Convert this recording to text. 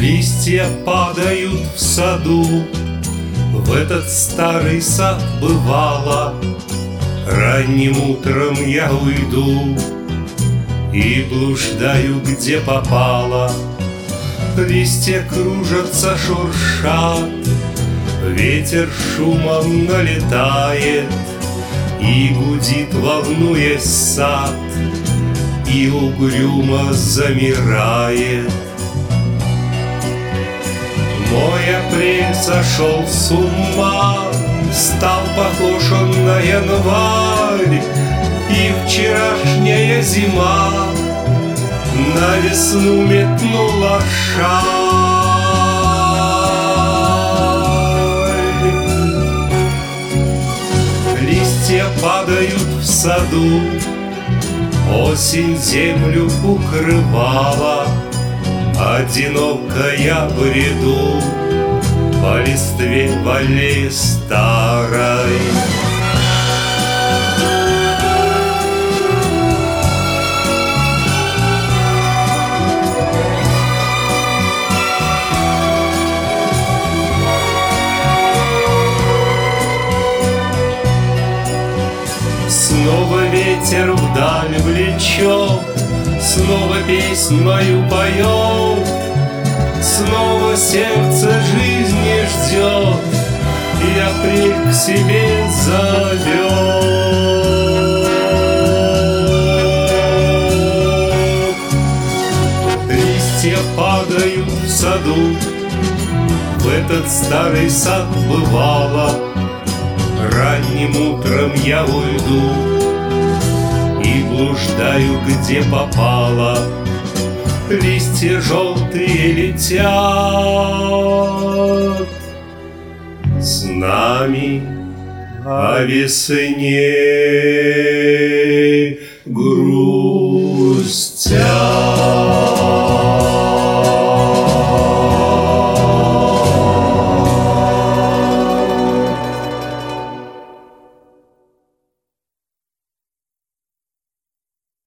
Листья падают в саду. В этот старый сад бывало ранним утром я уйду и блуждаю, где попало. Листья кружатся, шуршат, ветер шумом налетает и гудит, волнуясь сад, и угрюмо замирает. Мой апрель сошел с ума, стал похож он на январь, и вчерашняя зима на весну метнула шаль. Листья падают в саду, осень землю укрывала. Одиноко я бреду по листве в аллее старой. Снова ветер вдаль влечет, снова песнь мою поет, снова сердце жизни ждет, и апрель к себе зовет. Листья падают в саду, в этот старый сад бывало ранним утром я уйду и блуждаю, где попало. Листья желтые летят с нами о весне грустят.